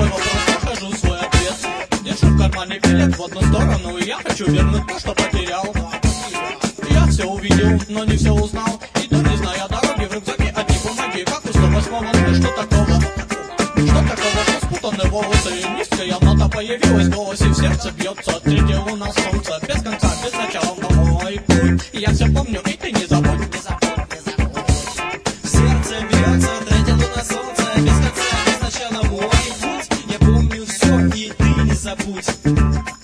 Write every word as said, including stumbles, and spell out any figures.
твой вопрос, нахожу свой ответ. Держу в кармане билет в одну сторону, и я хочу вернуть то, что потерял. Я все увидел, но не все узнал. Иду, не зная дороги, в рюкзаке одни бумаги. Как у сто восьмого, ну что такого? Что такого, что спутаны волосы? Низкая нота появилась в голосе, в сердце бьется третье луна солнца. Без конца, без начала, но мой путь. Я все помню, и ты не забудь, не забудь, не забудь. В сердце бьется третья луна солнца. Без конца, без начала мой путь. Я помню все, и ты не забудь.